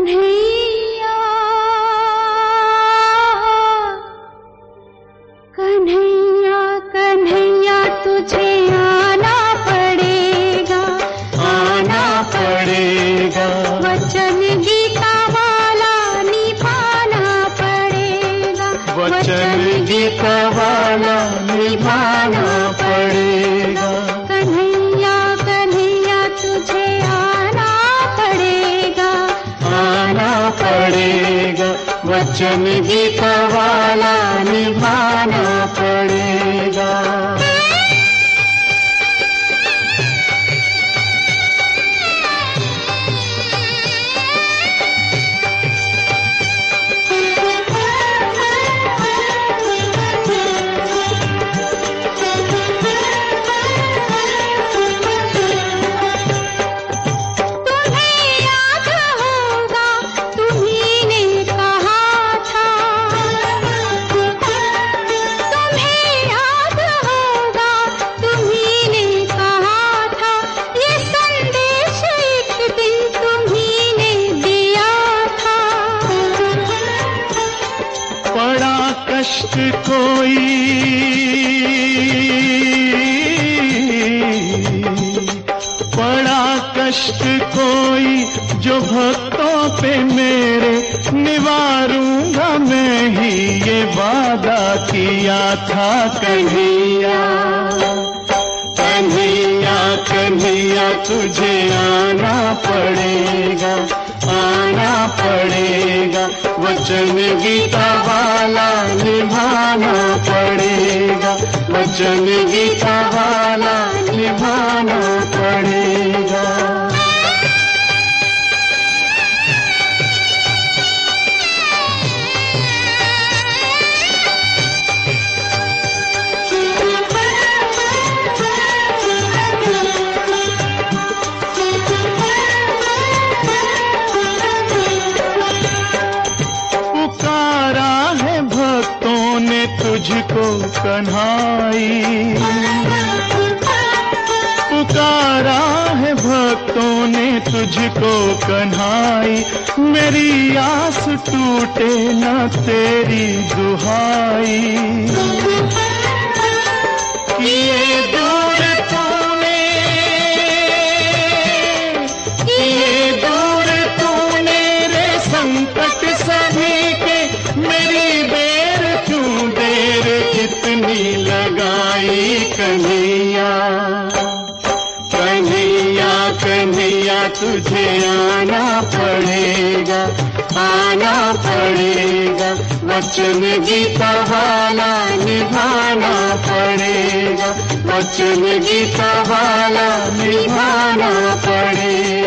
कन्हैया कन्हैया कन्हैया तुझे आना पड़ेगा, आना पड़ेगा। वचन गीता वाला निभाना पड़ेगा, वचन गीता वाला निभाना पड़ेगा। कन्हैया कन्हैया तुझे आना पड़ेगा, आना पड़ेगा। वचन गीता वाला निभाना पड़ेगा। कष्ट कोई बड़ा कष्ट कोई जो भक्तों पे मेरे निवारूंगा मैं ही ये वादा किया था। कन्हैया कन्हैया कन्हैया तुझे आना पड़ेगा, आना पड़ेगा। वचन गीता वाला निभाना पड़ेगा, वचन गीता वाला निभाना पड़ेगा। तुझको कन्हाई पुकारा है भक्तों ने तुझको कन्हाई, मेरी आस टूटे न तेरी दुहाई। किए दूर तूने, किए दूर तूने रे संकट सभी के, मेरी बेर क्यों देर कितनी लगाई। कन्हैया कन्हैया कन्हैया तुझे आना पड़ेगा, आना पड़ेगा। वचन गीता वाला निभाना पड़ेगा, वचन गीता वाला निभाना पड़ेगा।